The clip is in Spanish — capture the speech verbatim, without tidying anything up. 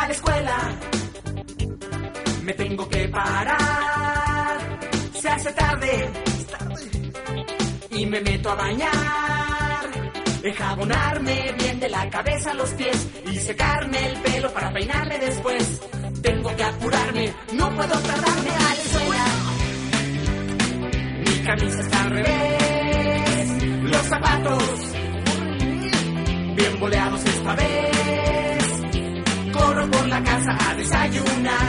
la escuela me tengo que parar. Se hace tarde y me meto a bañar, enjabonarme bien de la cabeza a los pies y secarme el pelo para peinarme después. Tengo que apurarme, no puedo tardarme a la escuela. Mi camisa está al revés, los zapatos bien boleados esta vez. Corro por la casa a desayunar.